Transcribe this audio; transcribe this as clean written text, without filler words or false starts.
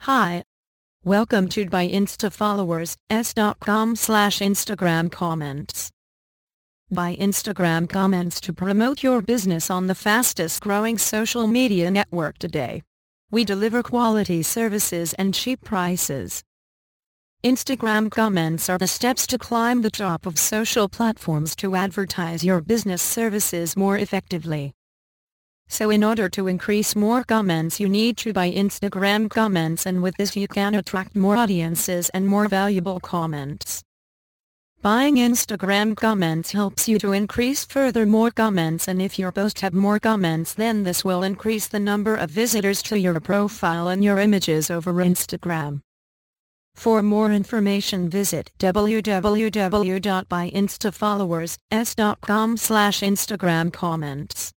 Hi. Welcome to BuyInstaFollowersS.com/Instagram comments. Buy Instagram comments to promote your business on the fastest growing social media network today. We deliver quality services and cheap prices. Instagram comments are the steps to climb the top of social platforms to advertise your business services more effectively. So in order to increase more comments, you need to buy Instagram comments, and with this you can attract more audiences and more valuable comments. Buying Instagram comments helps you to increase further more comments, and if your post have more comments, then this will increase the number of visitors to your profile and your images over Instagram. For more information, visit www.buyinstafollowersS.com/Instagram comments.